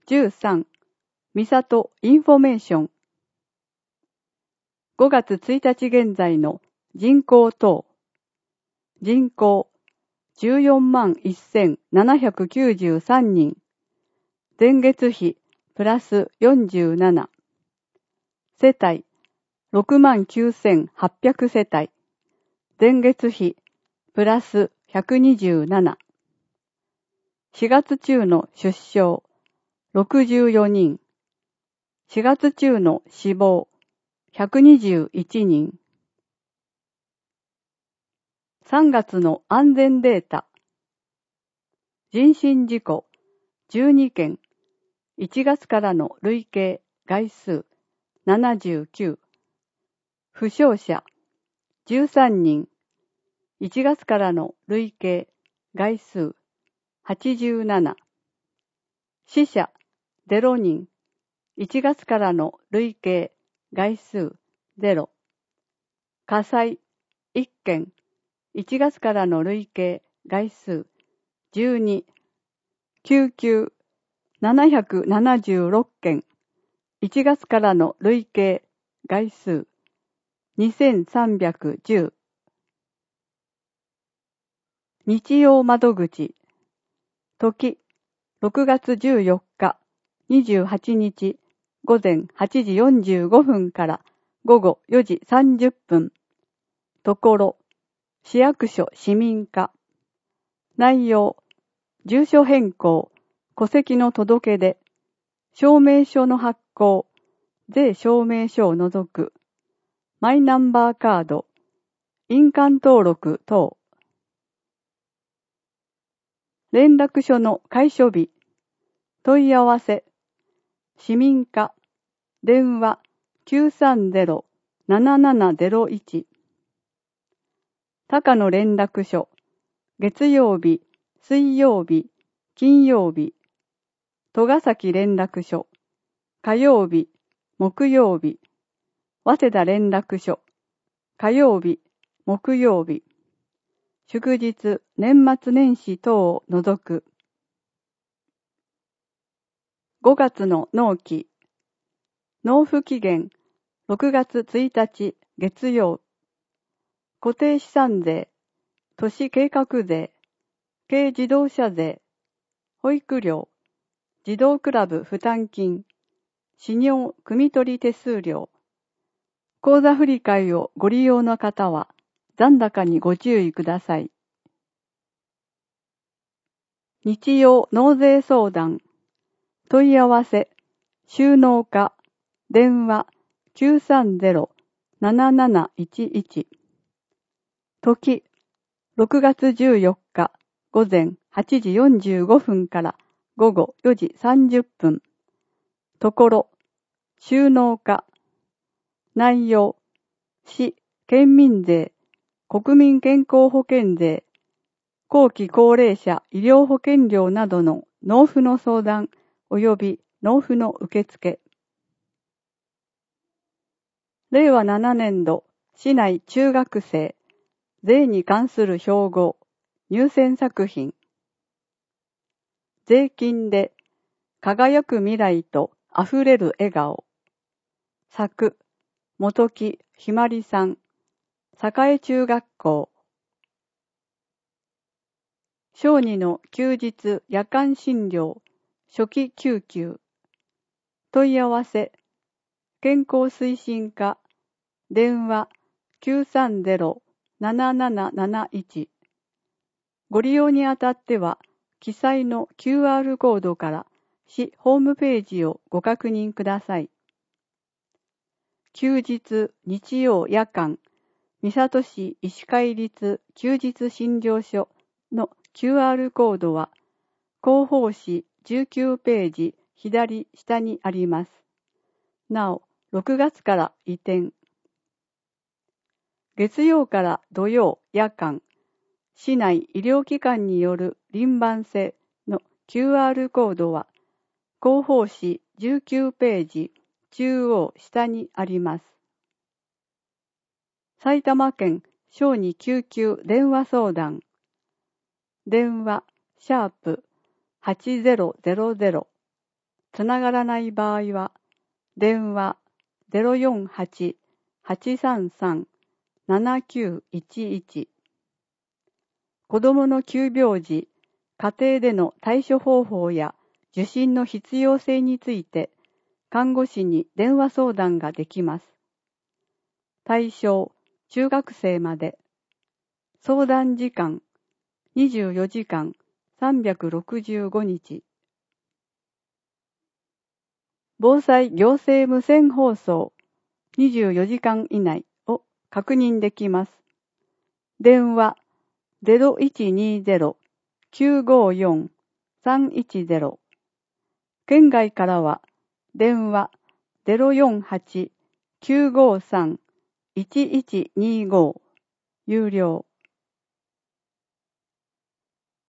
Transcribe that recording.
13、三郷インフォメーション。5月1日現在の人口等。人口141,793人。前月比プラス47。世帯69,800世帯。前月比プラス127。4月中の出生64人。4月中の死亡121人。3月の安全データ。人身事故12件。1月からの累計概数79。負傷者13人。1月からの累計概数87。死者0人。1月からの累計概数0。火災1件。1月からの累計概数12。救急776件。1月からの累計概数2310。日曜窓口。時6月14日28日午前8時45分から午後4時30分。ところ、市役所市民課。内容、住所変更、戸籍の届け出、証明書の発行、税証明書を除く、マイナンバーカード、印鑑登録等。連絡書の開所日、問い合わせ、市民課、電話 930-7701。高野連絡所、月曜日、水曜日、金曜日。戸ヶ崎連絡所、火曜日、木曜日。早稲田連絡所、火曜日、木曜日。祝日、年末年始等を除く。5月の納期。納付期限、6月1日月曜。固定資産税、都市計画税、軽自動車税、保育料、児童クラブ負担金、使用汲み取り手数料。口座振替をご利用の方は残高にご注意ください。日曜納税相談。問い合わせ、収納課、電話 930-7711。時、6月14日午前8時45分から午後4時30分。ところ、収納課。内容、市、県民税、国民健康保険税、後期高齢者医療保険料などの納付の相談及び納付の受付。令和7年度市内中学生税に関する標語入選作品。税金で輝く未来とあふれる笑顔。作、本木ひまりさん、栄中学校。小児の休日夜間診療、初期救急。問い合わせ、健康推進課、電話 930-7771。ご利用にあたっては、記載の QR コードから市ホームページをご確認ください。休日日曜夜間、三郷市医師会立休日診療所の QR コードは、広報誌19ページ左下にあります。なお、6月から移転。月曜から土曜夜間、市内医療機関による輪番制の QR コードは、広報誌19ページ中央下にあります。埼玉県小児救急電話相談。電話#8000 つながらない場合は、電話 048-833-7911。子どもの急病時、家庭での対処方法や受診の必要性について、看護師に電話相談ができます。対象、中学生まで。相談時間、24時間365日。防災行政無線放送、24時間以内を確認できます。電話、0120-954-310。県外からは、電話048-953-1125。有料。